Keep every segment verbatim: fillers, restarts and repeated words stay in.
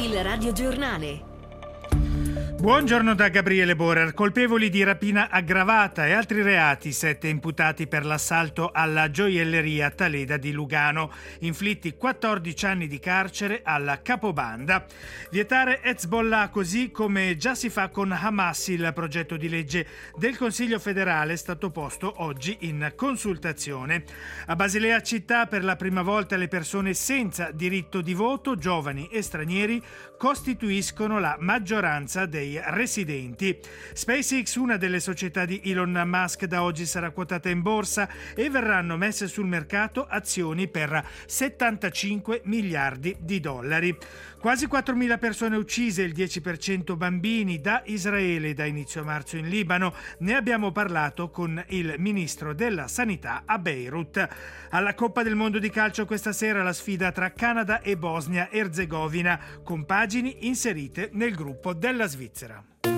Il radiogiornale. Buongiorno da Gabriele Borer. Colpevoli di rapina aggravata e altri reati, sette imputati per l'assalto alla gioielleria Taleda di Lugano, inflitti quattordici anni di carcere alla capobanda. Vietare Hezbollah così come già si fa con Hamas. Il progetto di legge del Consiglio federale è stato posto oggi in consultazione. A Basilea città per la prima volta le persone senza diritto di voto, giovani e stranieri, costituiscono la maggioranza dei residenti. SpaceX, una delle società di Elon Musk, da oggi sarà quotata in borsa e verranno messe sul mercato azioni per settantacinque miliardi di dollari. Quasi quattromila persone uccise, il dieci per cento bambini, da Israele da inizio marzo in Libano. Ne abbiamo parlato con il ministro della Sanità a Beirut. Alla Coppa del Mondo di calcio questa sera la sfida tra Canada e Bosnia-Erzegovina, con pagine inserite nel gruppo della Svizzera.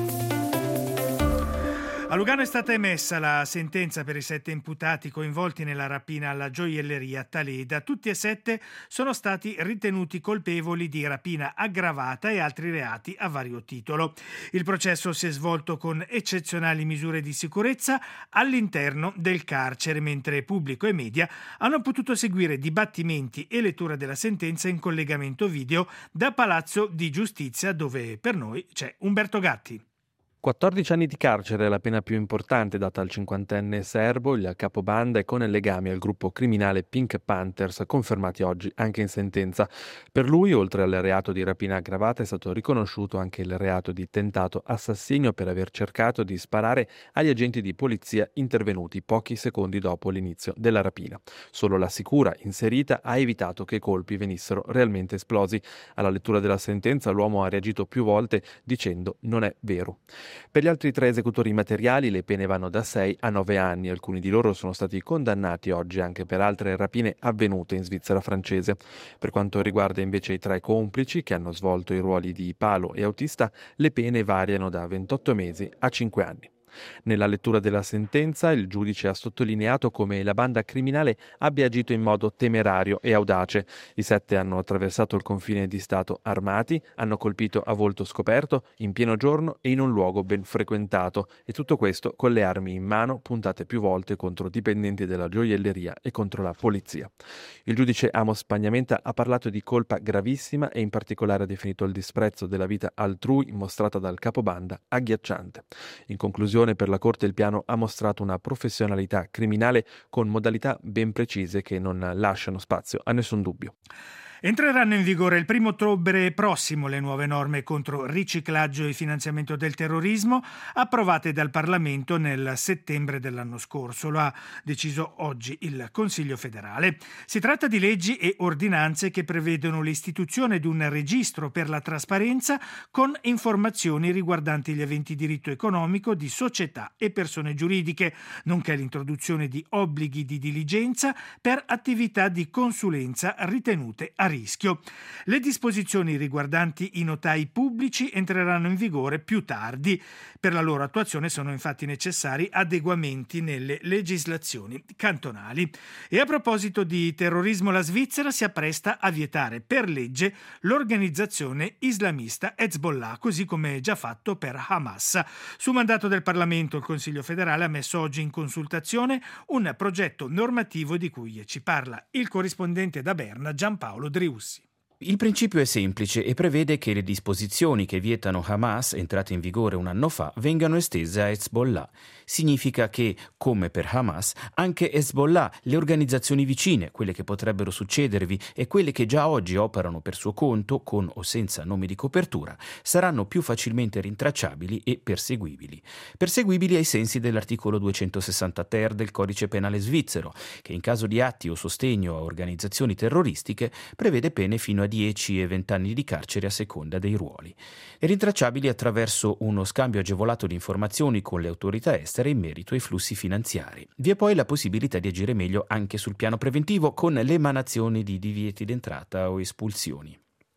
A Lugano è stata emessa la sentenza per i sette imputati coinvolti nella rapina alla gioielleria Taleda. Tutti e sette sono stati ritenuti colpevoli di rapina aggravata e altri reati a vario titolo. Il processo si è svolto con eccezionali misure di sicurezza all'interno del carcere, mentre pubblico e media hanno potuto seguire dibattimenti e lettura della sentenza in collegamento video da Palazzo di Giustizia, dove per noi c'è Umberto Gatti. quattordici anni di carcere è la pena più importante data al cinquantenne serbo, il capobanda, e con legami al gruppo criminale Pink Panthers, confermati oggi anche in sentenza. Per lui, oltre al reato di rapina aggravata, è stato riconosciuto anche il reato di tentato assassinio per aver cercato di sparare agli agenti di polizia intervenuti pochi secondi dopo l'inizio della rapina. Solo la sicura inserita ha evitato che i colpi venissero realmente esplosi. Alla lettura della sentenza l'uomo ha reagito più volte dicendo «non è vero». Per gli altri tre esecutori materiali le pene vanno da sei a nove anni. Alcuni di loro sono stati condannati oggi anche per altre rapine avvenute in Svizzera francese. Per quanto riguarda invece i tre complici che hanno svolto i ruoli di palo e autista, le pene variano da ventotto mesi a cinque anni. Nella lettura della sentenza il giudice ha sottolineato come la banda criminale abbia agito in modo temerario e audace. I sette hanno attraversato il confine di Stato armati, hanno colpito a volto scoperto, in pieno giorno e in un luogo ben frequentato, e tutto questo con le armi in mano puntate più volte contro dipendenti della gioielleria e contro la polizia. Il giudice Amos Pagnamenta ha parlato di colpa gravissima e in particolare ha definito il disprezzo della vita altrui mostrata dal capobanda agghiacciante. In conclusione, per la Corte il piano ha mostrato una professionalità criminale con modalità ben precise che non lasciano spazio a nessun dubbio. Entreranno in vigore il primo ottobre prossimo le nuove norme contro riciclaggio e finanziamento del terrorismo approvate dal Parlamento nel settembre dell'anno scorso. Lo ha deciso oggi il Consiglio federale. Si tratta di leggi e ordinanze che prevedono l'istituzione di un registro per la trasparenza con informazioni riguardanti gli aventi diritto economico di società e persone giuridiche, nonché l'introduzione di obblighi di diligenza per attività di consulenza ritenute a rischio. Le disposizioni riguardanti i notai pubblici entreranno in vigore più tardi. Per la loro attuazione sono infatti necessari adeguamenti nelle legislazioni cantonali. E a proposito di terrorismo, la Svizzera si appresta a vietare per legge l'organizzazione islamista Hezbollah, così come già fatto per Hamas. Su mandato del Parlamento, il Consiglio federale ha messo oggi in consultazione un progetto normativo di cui ci parla il corrispondente da Berna Giampaolo Driussi. Il principio è semplice e prevede che le disposizioni che vietano Hamas, entrate in vigore un anno fa, vengano estese a Hezbollah. Significa che, come per Hamas, anche Hezbollah, le organizzazioni vicine, quelle che potrebbero succedervi e quelle che già oggi operano per suo conto, con o senza nome di copertura, saranno più facilmente rintracciabili e perseguibili. Perseguibili ai sensi dell'articolo duecentosessanta ter del Codice Penale svizzero, che in caso di atti o sostegno a organizzazioni terroristiche prevede pene fino a dieci e venti anni di carcere a seconda dei ruoli. E rintracciabili attraverso uno scambio agevolato di informazioni con le autorità estere in merito ai flussi finanziari. Vi è poi la possibilità di agire meglio anche sul piano preventivo con l'emanazione di divieti d'entrata o espulsioni.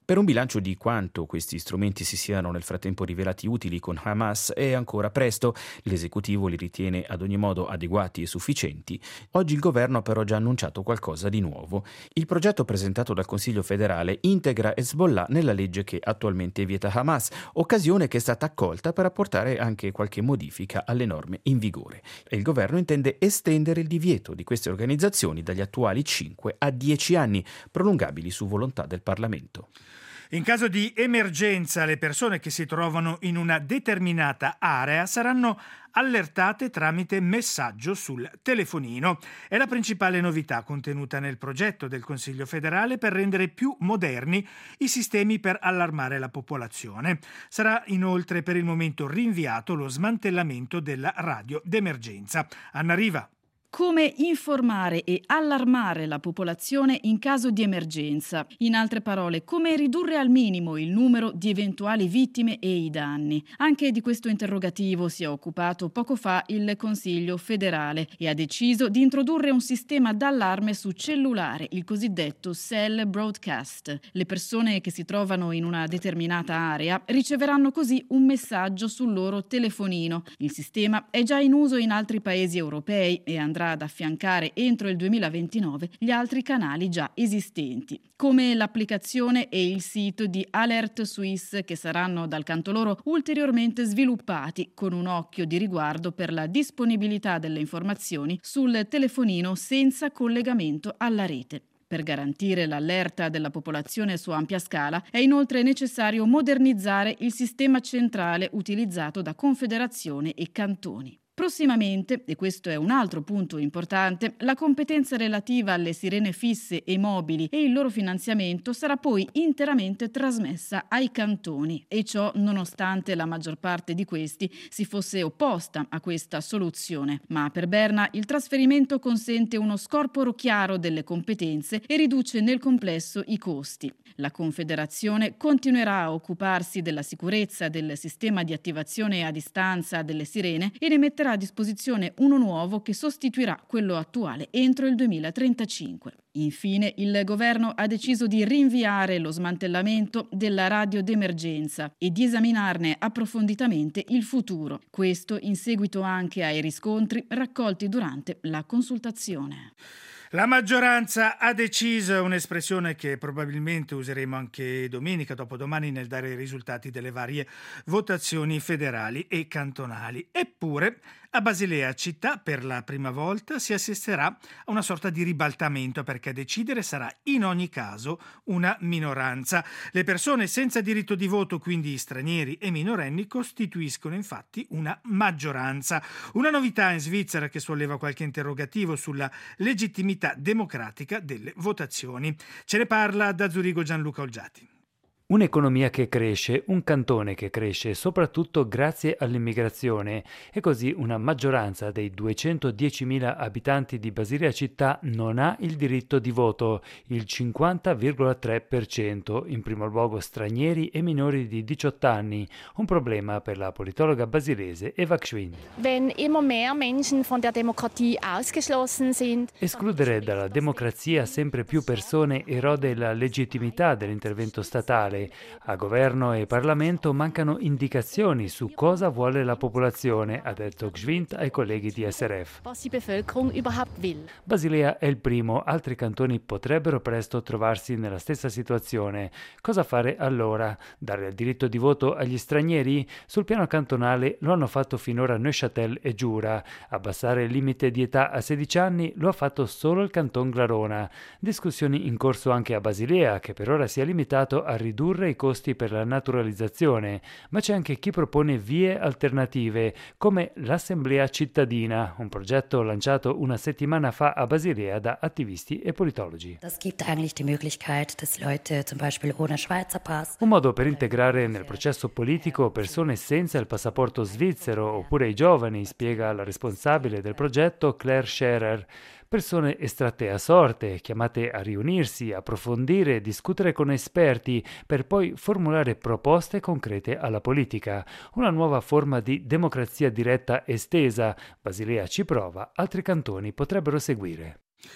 Per un bilancio di quanto questi strumenti si siano nel frattempo rivelati utili con Hamas è ancora presto. L'esecutivo li ritiene ad ogni modo adeguati e sufficienti. Oggi il governo ha però già annunciato qualcosa di nuovo. Il progetto presentato dal Consiglio federale integra Hezbollah nella legge che attualmente vieta Hamas, occasione che è stata accolta per apportare anche qualche modifica alle norme in vigore. E il governo intende estendere il divieto di queste organizzazioni dagli attuali cinque a dieci anni, prolungabili su volontà del Parlamento. In caso di emergenza, le persone che si trovano in una determinata area saranno allertate tramite messaggio sul telefonino. È la principale novità contenuta nel progetto del Consiglio federale per rendere più moderni i sistemi per allarmare la popolazione. Sarà inoltre per il momento rinviato lo smantellamento della radio d'emergenza. Anna Riva. Come informare e allarmare la popolazione in caso di emergenza. In altre parole, come ridurre al minimo il numero di eventuali vittime e i danni. Anche di questo interrogativo si è occupato poco fa il Consiglio federale e ha deciso di introdurre un sistema d'allarme su cellulare, il cosiddetto Cell Broadcast. Le persone che si trovano in una determinata area riceveranno così un messaggio sul loro telefonino. Il sistema è già in uso in altri paesi europei e andrà ad affiancare entro il duemilaventinove gli altri canali già esistenti, come l'applicazione e il sito di Alert Suisse, che saranno dal canto loro ulteriormente sviluppati con un occhio di riguardo per la disponibilità delle informazioni sul telefonino senza collegamento alla rete. Per garantire l'allerta della popolazione su ampia scala è inoltre necessario modernizzare il sistema centrale utilizzato da confederazione e cantoni. Prossimamente, e questo è un altro punto importante, la competenza relativa alle sirene fisse e mobili e il loro finanziamento sarà poi interamente trasmessa ai cantoni, e ciò nonostante la maggior parte di questi si fosse opposta a questa soluzione. Ma per Berna il trasferimento consente uno scorporo chiaro delle competenze e riduce nel complesso i costi. La Confederazione continuerà a occuparsi della sicurezza del sistema di attivazione a distanza delle sirene e ne metterà a disposizione uno nuovo che sostituirà quello attuale entro il duemilatrentacinque. Infine, il governo ha deciso di rinviare lo smantellamento della radio d'emergenza e di esaminarne approfonditamente il futuro. Questo in seguito anche ai riscontri raccolti durante la consultazione. La maggioranza ha deciso, un'espressione che probabilmente useremo anche domenica, dopodomani, nel dare i risultati delle varie votazioni federali e cantonali. Eppure, a Basilea città, per la prima volta, si assisterà a una sorta di ribaltamento, perché a decidere sarà in ogni caso una minoranza. Le persone senza diritto di voto, quindi stranieri e minorenni, costituiscono infatti una maggioranza. Una novità in Svizzera che solleva qualche interrogativo sulla legittimità democratica delle votazioni. Ce ne parla da Zurigo Gianluca Olgiati. Un'economia che cresce, un cantone che cresce soprattutto grazie all'immigrazione, e così una maggioranza dei duecentodiecimila abitanti di Basilea città non ha il diritto di voto, il cinquanta virgola tre per cento, in primo luogo stranieri e minori di diciotto anni, un problema per la politologa basilese Eva Gschwind. Wenn immer mehr Menschen von der Demokratie ausgeschlossen sind. Escludere dalla democrazia sempre più persone erode la legittimità dell'intervento statale. A governo e Parlamento mancano indicazioni su cosa vuole la popolazione, ha detto Gschwind ai colleghi di S R F. Was die Bevölkerung überhaupt will. Basilea è il primo, altri cantoni potrebbero presto trovarsi nella stessa situazione. Cosa fare allora? Dare il diritto di voto agli stranieri? Sul piano cantonale lo hanno fatto finora Neuchâtel e Giura. Abbassare il limite di età a sedici anni lo ha fatto solo il canton Glarona. Discussioni in corso anche a Basilea, che per ora si è limitato a ridurre i costi per la naturalizzazione, ma c'è anche chi propone vie alternative, come l'Assemblea cittadina, un progetto lanciato una settimana fa a Basilea da attivisti e politologi. Das gibt eigentlich die Möglichkeit, dass Leute zum Beispiel ohne Schweizer Pass. Un modo per integrare nel processo politico persone senza il passaporto svizzero oppure i giovani, spiega la responsabile del progetto Claire Scherer. Persone estratte a sorte, chiamate a riunirsi, approfondire, discutere con esperti, per poi formulare proposte concrete alla politica. Una nuova forma di democrazia diretta estesa. Basilea ci prova, altri cantoni potrebbero seguire.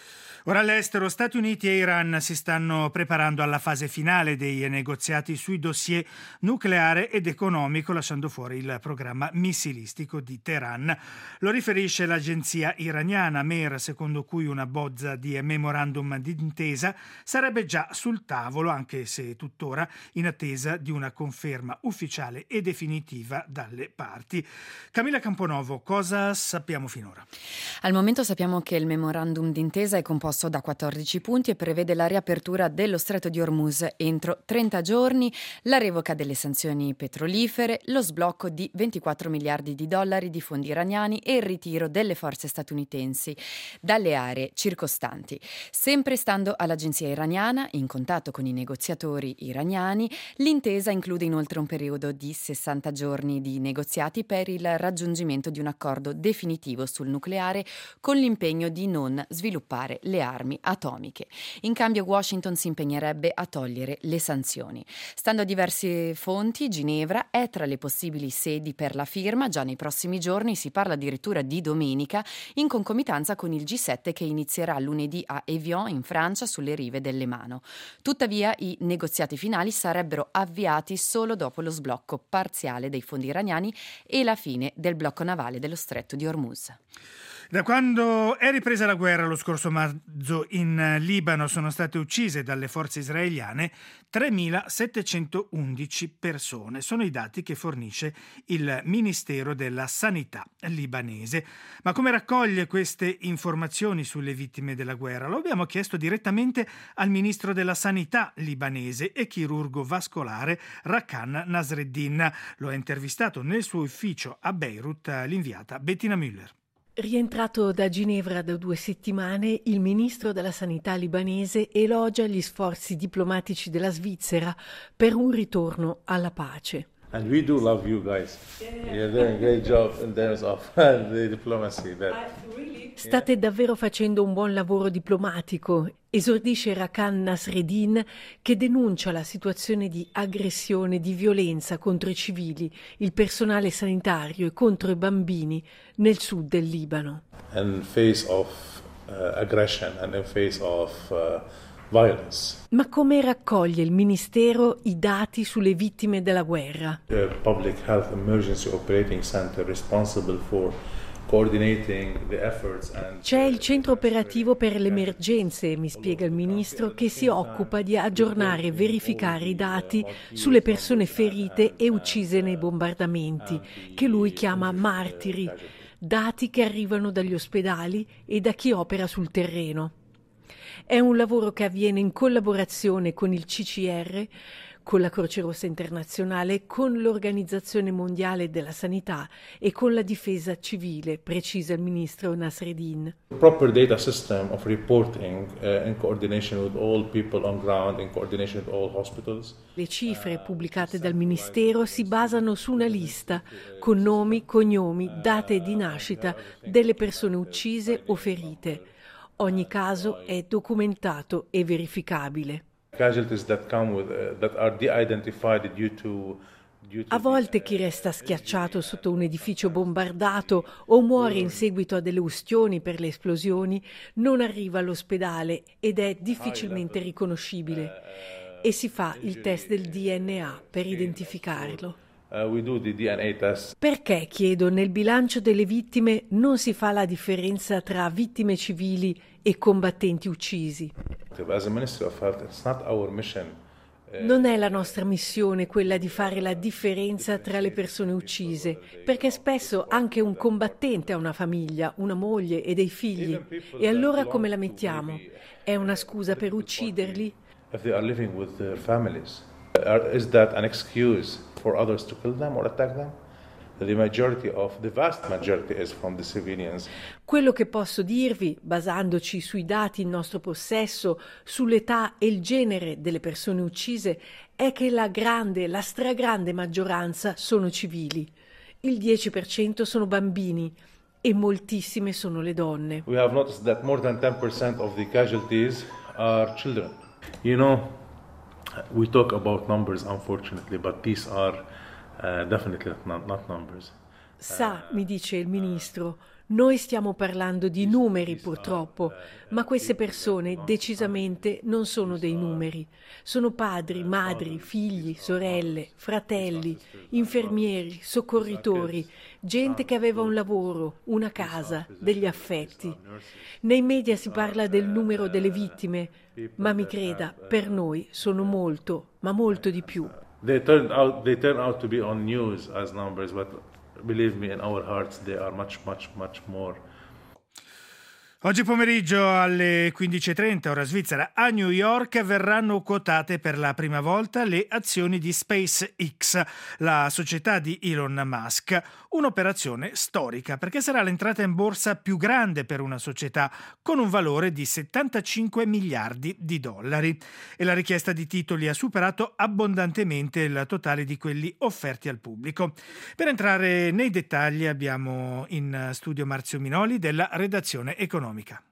Ora all'estero, Stati Uniti e Iran si stanno preparando alla fase finale dei negoziati sui dossier nucleare ed economico, lasciando fuori il programma missilistico di Teheran. Lo riferisce l'agenzia iraniana Mehr, secondo cui una bozza di memorandum d'intesa sarebbe già sul tavolo, anche se tuttora in attesa di una conferma ufficiale e definitiva dalle parti. Camilla Camponovo, cosa sappiamo finora? Al momento sappiamo che il memorandum d'intesa è composto da quattordici punti e prevede la riapertura dello Stretto di Hormuz entro trenta giorni, la revoca delle sanzioni petrolifere, lo sblocco di ventiquattro miliardi di dollari di fondi iraniani e il ritiro delle forze statunitensi dalle aree circostanti. Sempre stando all'agenzia iraniana, in contatto con i negoziatori iraniani, l'intesa include inoltre un periodo di sessanta giorni di negoziati per il raggiungimento di un accordo definitivo sul nucleare con l'impegno di non sviluppare le armi atomiche. In cambio Washington si impegnerebbe a togliere le sanzioni. Stando a diverse fonti, Ginevra è tra le possibili sedi per la firma. Già nei prossimi giorni si parla addirittura di domenica, in concomitanza con il G sette che inizierà lunedì a Evian in Francia sulle rive del Lemano. Tuttavia i negoziati finali sarebbero avviati solo dopo lo sblocco parziale dei fondi iraniani e la fine del blocco navale dello Stretto di Hormuz. Da quando è ripresa la guerra lo scorso marzo in Libano sono state uccise dalle forze israeliane tremilasettecentoundici persone. Sono i dati che fornisce il Ministero della Sanità libanese. Ma come raccoglie queste informazioni sulle vittime della guerra? Lo abbiamo chiesto direttamente al Ministro della Sanità libanese e chirurgo vascolare Rakan Nasreddin. Lo ha intervistato nel suo ufficio a Beirut l'inviata Bettina Müller. Rientrato da Ginevra da due settimane, il ministro della Sanità libanese elogia gli sforzi diplomatici della Svizzera per un ritorno alla pace. And we do love you guys. You're doing a great job in terms of the diplomacy. That... State davvero facendo un buon lavoro diplomatico, esordisce Rakan Nasreddin, che denuncia la situazione di aggressione, di violenza contro i civili, il personale sanitario e contro i bambini nel sud del Libano. In face of uh, aggression and in face of uh, violence. Ma come raccoglie il Ministero i dati sulle vittime della guerra? The Public Health Emergency Operating Center responsible for C'è il centro operativo per le emergenze, mi spiega il ministro, che si occupa di aggiornare e verificare i dati sulle persone ferite e uccise nei bombardamenti, che lui chiama martiri, dati che arrivano dagli ospedali e da chi opera sul terreno. È un lavoro che avviene in collaborazione con il C C R, con la Croce Rossa Internazionale, con l'Organizzazione Mondiale della Sanità e con la Difesa Civile, precisa il ministro Nasreddin. Proper data system of reporting uh, in coordination with all people on ground, in coordination with all hospitals. Le cifre pubblicate dal ministero si basano su una lista con nomi, cognomi, date di nascita delle persone uccise o ferite. Ogni caso è documentato e verificabile. Casualties that come with, uh, that are de-identified due to, due to A volte chi resta schiacciato sotto un edificio bombardato o muore in seguito a delle ustioni per le esplosioni non arriva all'ospedale ed è difficilmente riconoscibile e si fa il test del D N A per identificarlo. Uh, we do the D N A test. Perché, chiedo, nel bilancio delle vittime non si fa la differenza tra vittime civili e combattenti uccisi? As a Ministry of Health, it's not our mission. Non è la nostra missione quella di fare la differenza tra le persone uccise, perché spesso anche un combattente ha una famiglia, una moglie e dei figli. E allora come la mettiamo? È una scusa per ucciderli? If they are living with their families, is that an excuse for others to kill them or attack them? The majority of the vast majority is from the civilians. Quello che posso dirvi, basandoci sui dati in nostro possesso, sull'età e il genere delle persone uccise, è che la grande, la stragrande maggioranza sono civili. Il dieci per cento sono bambini e moltissime sono le donne. We have noticed that more than ten percent of the casualties are children. You know, we talk about numbers unfortunately, but these are Uh, definitely not, not numbers. Sa, mi dice il ministro, noi stiamo parlando di numeri purtroppo, ma queste persone decisamente non sono dei numeri. Sono padri, madri, figli, sorelle, fratelli, infermieri, soccorritori, gente che aveva un lavoro, una casa, degli affetti. Nei media si parla del numero delle vittime, ma mi creda, per noi sono molto, ma molto di più. They turn out, they turn out to be on news as numbers, but believe me, in our hearts they are much, much, much more. Oggi pomeriggio alle quindici e trenta, ora svizzera, a New York verranno quotate per la prima volta le azioni di SpaceX, la società di Elon Musk. Un'operazione storica perché sarà l'entrata in borsa più grande per una società con un valore di settantacinque miliardi di dollari e la richiesta di titoli ha superato abbondantemente il totale di quelli offerti al pubblico. Per entrare nei dettagli abbiamo in studio Marzio Minoli della redazione economica.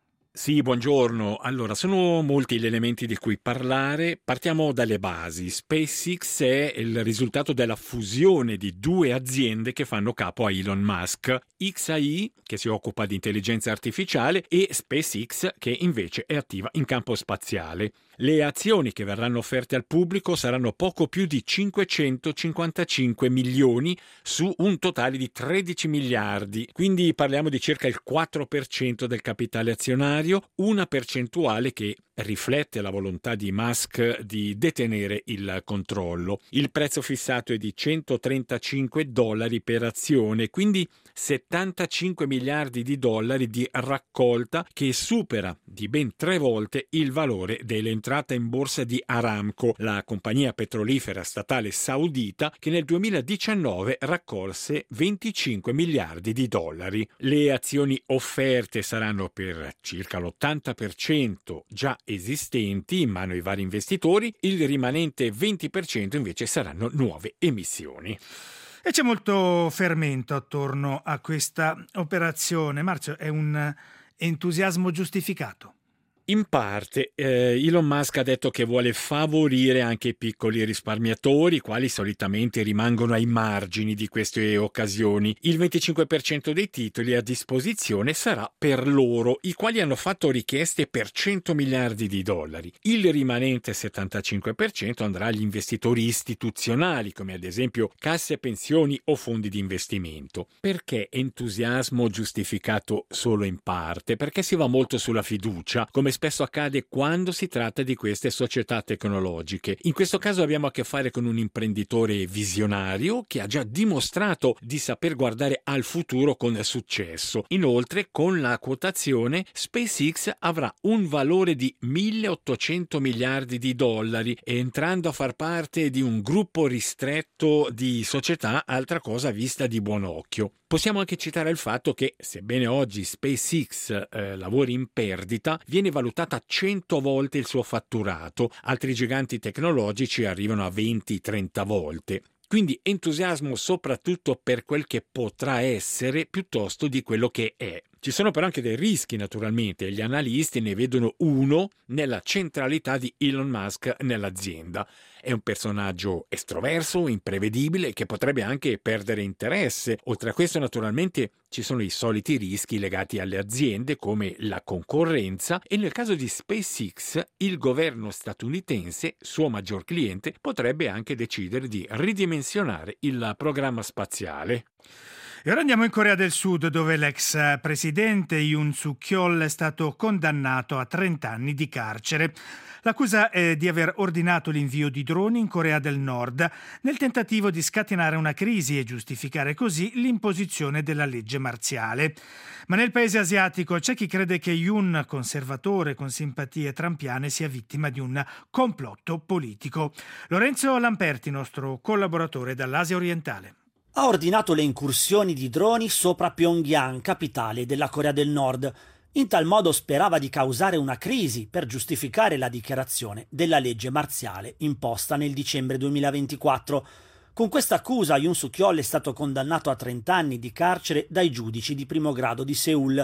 Sì, buongiorno. Allora, sono molti gli elementi di cui parlare. Partiamo dalle basi. SpaceX è il risultato della fusione di due aziende che fanno capo a Elon Musk. X A I, che si occupa di intelligenza artificiale, e SpaceX, che invece è attiva in campo spaziale. Le azioni che verranno offerte al pubblico saranno poco più di cinquecentocinquantacinque milioni su un totale di tredici miliardi, quindi parliamo di circa il quattro per cento del capitale azionario, una percentuale che riflette la volontà di Musk di detenere il controllo. Il prezzo fissato è di centotrentacinque dollari per azione, quindi settantacinque miliardi di dollari di raccolta, che supera di ben tre volte il valore dell'entrata in borsa di Aramco, la compagnia petrolifera statale saudita che nel duemiladiciannove raccolse venticinque miliardi di dollari. Le azioni offerte saranno per circa l'ottanta per cento già esistenti in mano ai vari investitori, il rimanente venti per cento invece saranno nuove emissioni. E c'è molto fermento attorno a questa operazione. Marzio, è un entusiasmo giustificato? In parte, eh, Elon Musk ha detto che vuole favorire anche i piccoli risparmiatori, i quali solitamente rimangono ai margini di queste occasioni. Il venticinque per cento dei titoli a disposizione sarà per loro, i quali hanno fatto richieste per cento miliardi di dollari. Il rimanente settantacinque per cento andrà agli investitori istituzionali, come ad esempio casse pensioni o fondi di investimento. Perché entusiasmo giustificato solo in parte? Perché si va molto sulla fiducia, come spesso accade quando si tratta di queste società tecnologiche. In questo caso abbiamo a che fare con un imprenditore visionario che ha già dimostrato di saper guardare al futuro con successo. Inoltre, con la quotazione, SpaceX avrà un valore di milleottocento miliardi di dollari, entrando a far parte di un gruppo ristretto di società, altra cosa vista di buon occhio. Possiamo anche citare il fatto che, sebbene oggi SpaceX eh, lavori in perdita, viene valutata cento volte il suo fatturato, altri giganti tecnologici arrivano a venti trenta volte. Quindi entusiasmo soprattutto per quel che potrà essere piuttosto di quello che è. Ci sono però anche dei rischi, naturalmente, e gli analisti ne vedono uno nella centralità di Elon Musk nell'azienda. È un personaggio estroverso, imprevedibile, che potrebbe anche perdere interesse. Oltre a questo, naturalmente, ci sono i soliti rischi legati alle aziende, come la concorrenza, e nel caso di SpaceX, il governo statunitense, suo maggior cliente, potrebbe anche decidere di ridimensionare il programma spaziale. E ora andiamo in Corea del Sud, dove l'ex presidente Yoon Suk-yeol è stato condannato a trenta anni di carcere. L'accusa è di aver ordinato l'invio di droni in Corea del Nord nel tentativo di scatenare una crisi e giustificare così l'imposizione della legge marziale. Ma nel paese asiatico c'è chi crede che Yoon, conservatore con simpatie trampiane, sia vittima di un complotto politico. Lorenzo Lamperti, nostro collaboratore dall'Asia orientale. Ha ordinato le incursioni di droni sopra Pyongyang, capitale della Corea del Nord. In tal modo sperava di causare una crisi per giustificare la dichiarazione della legge marziale imposta nel dicembre duemilaventiquattro. Con questa accusa Yoon Suk-yeol è stato condannato a trenta anni di carcere dai giudici di primo grado di Seul.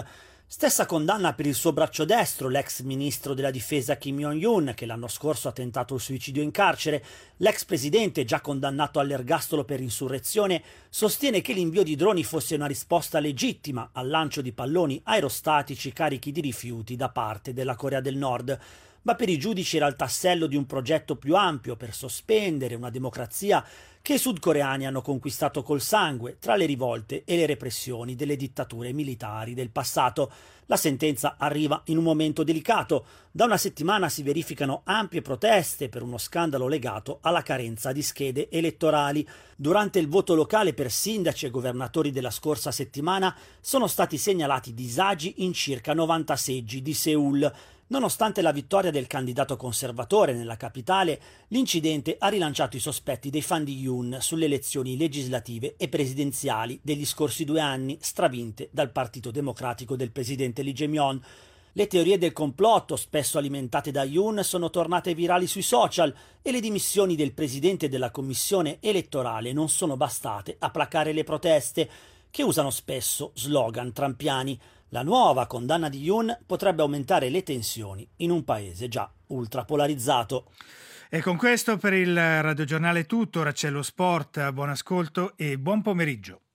Stessa condanna per il suo braccio destro, l'ex ministro della difesa Kim Jong-un, che l'anno scorso ha tentato il suicidio in carcere. L'ex presidente, già condannato all'ergastolo per insurrezione, sostiene che l'invio di droni fosse una risposta legittima al lancio di palloni aerostatici carichi di rifiuti da parte della Corea del Nord. Ma per i giudici era il tassello di un progetto più ampio per sospendere una democrazia che i sudcoreani hanno conquistato col sangue tra le rivolte e le repressioni delle dittature militari del passato. La sentenza arriva in un momento delicato. Da una settimana si verificano ampie proteste per uno scandalo legato alla carenza di schede elettorali. Durante il voto locale per sindaci e governatori della scorsa settimana sono stati segnalati disagi in circa novanta seggi di Seul. Nonostante la vittoria del candidato conservatore nella capitale, l'incidente ha rilanciato i sospetti dei fan di Yoon sulle elezioni legislative e presidenziali degli scorsi due anni, stravinte dal Partito Democratico del presidente Lee Jae-myung. Le teorie del complotto, spesso alimentate da Yoon, sono tornate virali sui social e le dimissioni del presidente della commissione elettorale non sono bastate a placare le proteste, che usano spesso slogan trampiani. La nuova condanna di Yoon potrebbe aumentare le tensioni in un paese già ultrapolarizzato. E con questo per il radiogiornale è tutto. Ora c'è lo sport. Buon ascolto e buon pomeriggio.